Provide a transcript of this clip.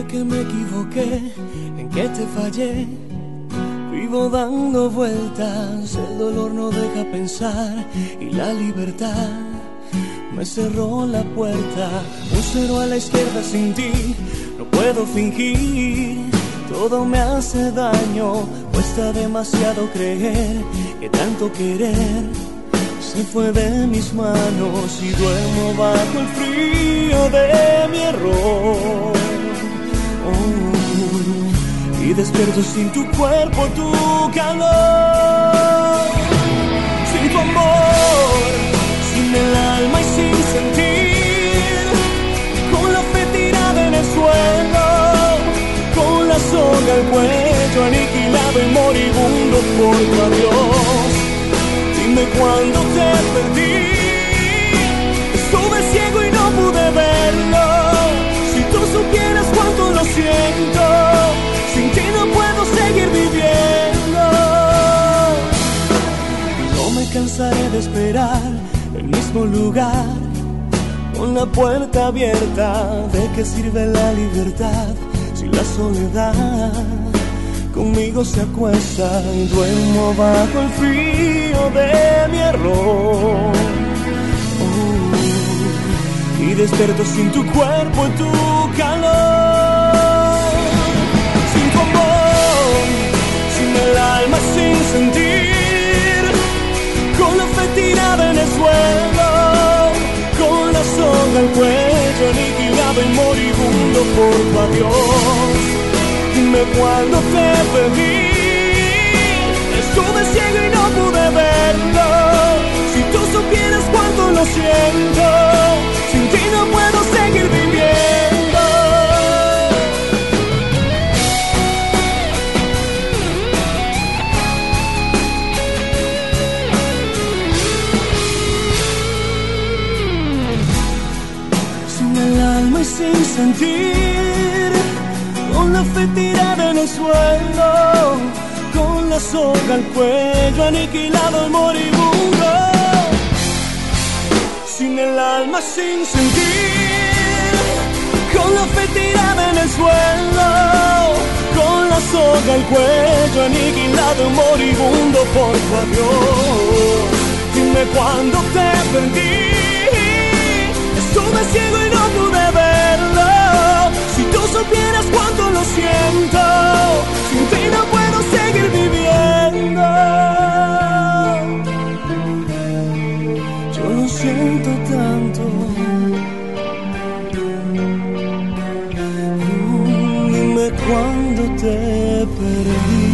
que me equivoqué, en que te fallé. Vivo dando vueltas, el dolor no deja pensar y la libertad me cerró la puerta. Un cero a la izquierda sin ti, no puedo fingir. Todo me hace daño, cuesta demasiado creer que tanto querer se fue de mis manos y duermo bajo el frío de mi error. Y despierto sin tu cuerpo, tu calor, sin tu amor, sin el alma y sin sentir, con la fe tirada en el suelo, con la soga al cuello, aniquilado y moribundo por tu adiós. Dime cuándo te perdí, estuve ciego y no pude verlo. Si tú supieras cuánto lo siento, sin ti no puedo seguir viviendo. No me cansaré de esperar el mismo lugar, con la puerta abierta. ¿De qué sirve la libertad si la soledad conmigo se acuesta? Y duermo bajo el frío de mi error. Y despierto sin tu cuerpo y tu calor, sin tu amor, sin el alma, sin sentir, con la fe tirada en el suelo, con la soga al cuello, aniquilado y moribundo por tu adiós. Dime cuándo te perdí, estuve ciego y no pude verlo. Si tú supieras cuánto lo siento, sin ti no puedo seguir viviendo. Sin el alma y sin sentir, con la fe tirada en el suelo, con la soga al cuello, aniquilado y moribundo. Sin el alma, sin sentir, con la fe tirada en el suelo, con la soga al cuello, aniquilado y moribundo por tu adiós. Dime cuándo te perdí, estuve ciego y no pude verlo. Si tú supieras cuánto lo siento, sin ti no puedo seguir viviendo. Yo lo siento tanto. Dime cuándo te perdí.